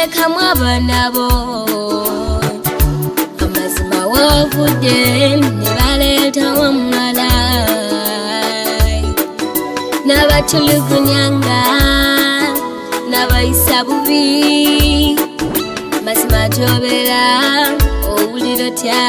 balekamu abaana bo amazima wavudde ne baleetawo omulala n'abatulugunyanga n'abayisa bubi mazima gy'obeera owulira otya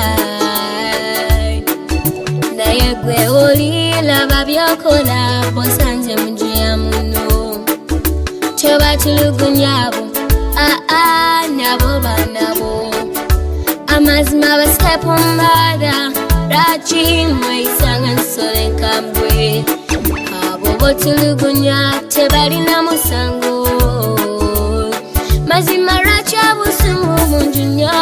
naye gwe oliraba byokola bw'osanze mu nju ya muno tobatulugunyabo nabo baanabo amazima basitepumbaada lwaki mweyisanga nsolo enkambwe abo botulugunya tebalina musango mazima lwaki obusungu bungi nnyo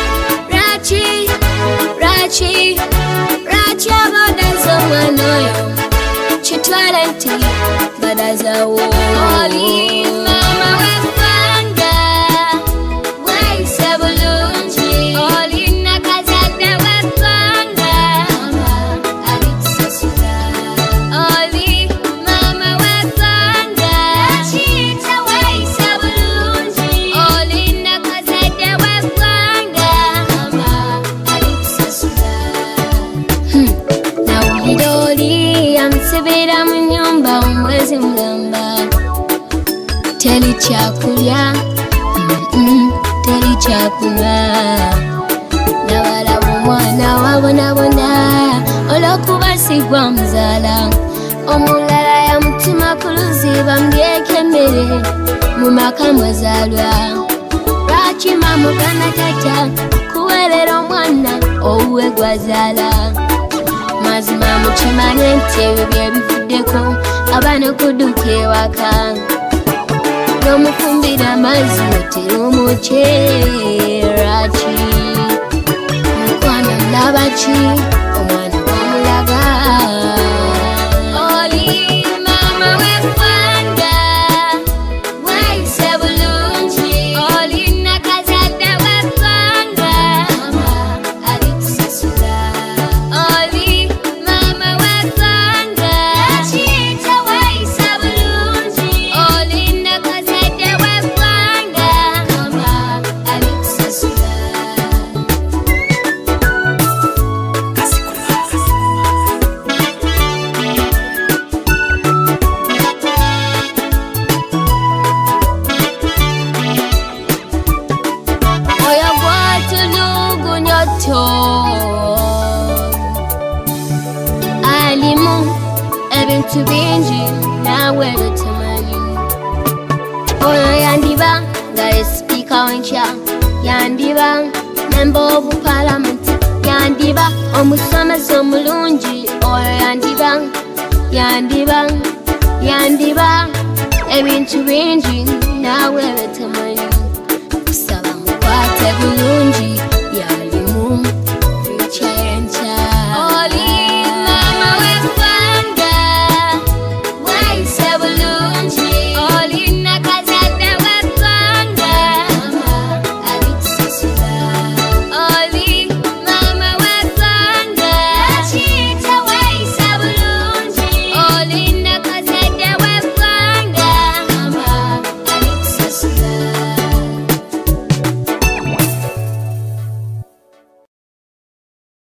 lwaki abadaza omwana oyo kitwale nti badazawo oli mama w'eggwanga weeyise bulungi oli nakazadde w'eggwanga alikusasula oli mama w'eggwanga kiyita weeyise bulungi oli nakazadde w'eggwanga alikusasula nawulira oli amusibira mu nyumba omwezi mulamba teri kyakulya teri kyakunywa nabalaba omwana wabonabona olw'okuba sigwa muzaala omulala yamutuma ku luzi bamulyeko emmere mu maka mwazaalwa lwaki mamugana tata kuweerera omwana owuwe gwazaala mazima mukimanye nti ebyo byebivuddeko abaana okudduka ewaka n'omufumbira amazzi otera omukyeraki mukwano nabaki omwana wamulaga oli mama w'eggwanga weeyise bulungi oli nakazadde w'eggwanga alikusasula oli mama w'eggwanga kiyita weeyise bulungi oli nakazadde w'eggwanga alikusasula oyo gwatulugunya otyo alimu ebintu bingi naawe lotemanyi oyo yandiba nga ye sipiika w'enkya yandiba memba obu palamenti yandiba omusomesa omulungi oyo yandiba ebintu bingi naawe lotemanyi